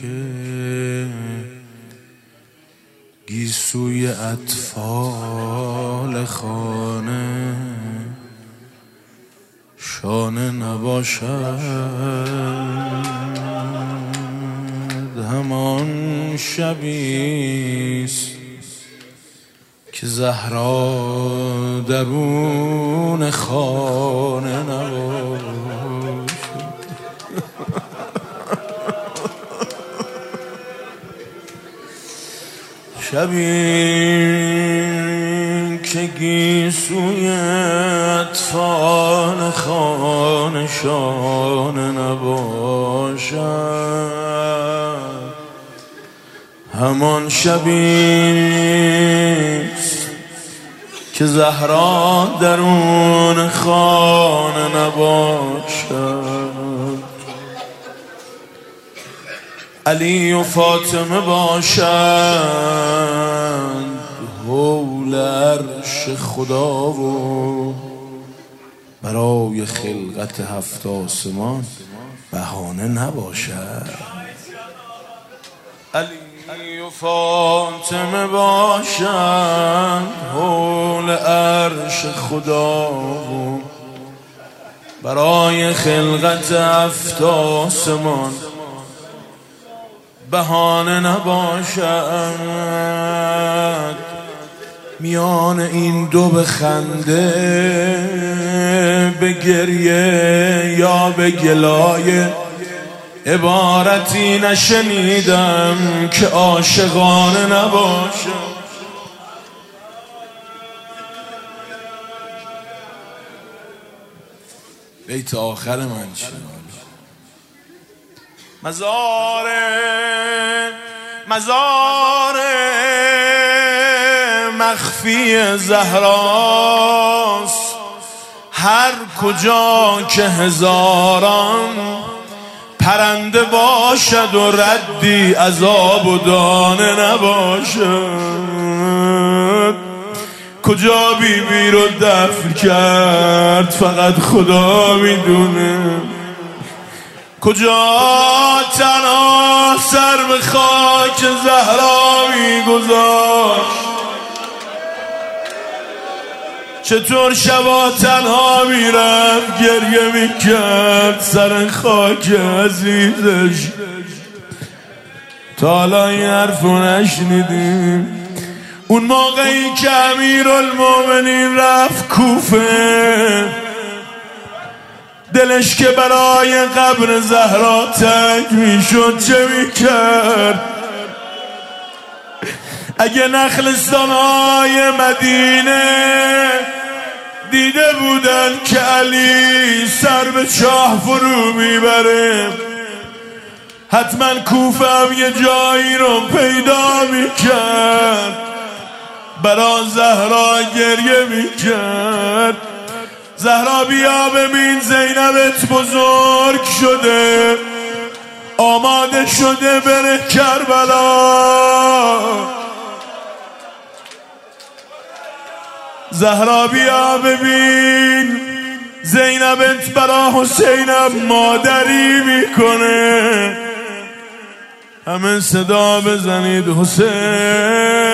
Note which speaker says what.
Speaker 1: که گیسوی اطفال خانه شانه نباشد. همان شبیست که زهرا درون خانه نباشد. شبی که گیسوی اطفال خانه شانه نباشد. همان شبیست که زهرا درون خانه نباشد. علی و فاطمه باشند حول عرش خدا و برای خلقت هفت آسمان بهانه نباشد. علی و فاطمه باشند حول عرش خدا و برای خلقت هفت آسمان بهانه نباشد. میان این دو به خنده، به گریه یا به گلایه، عبارتی نشنیدم که عاشقانه نباشد. بیت آخر من چیه؟ مزار مخفی زهراست، هر کجا که هزاران پرنده باشد و ردی عذاب و دانه نباشد. کجا بیبی رو دفن کرد فقط خدا میدونه. کجا تنها سر به خاک زهرا میگذاشت. چطور شبا تنها میرفت گریه میکرد سر خاک عزیزش. تا حالا این حرفو نشنیدیم. اون موقعی که امیرالمومنین رفت کوفه، دلش که برای قبر زهرا تنگ میشد چه میکرد؟ اگه نخلستانهای مدینه دیده بودن که علی سر به چاه فرو میبره، حتما کوفه هم یه جایی رو پیدا میکرد، برا زهرا گریه میکرد. زهرا بیا ببین زینبت بزرگ شده، آماده شده بره کربلا. زهرا بیا ببین زینبت برا حسینم مادری میکنه. همه صدا بزنید حسین.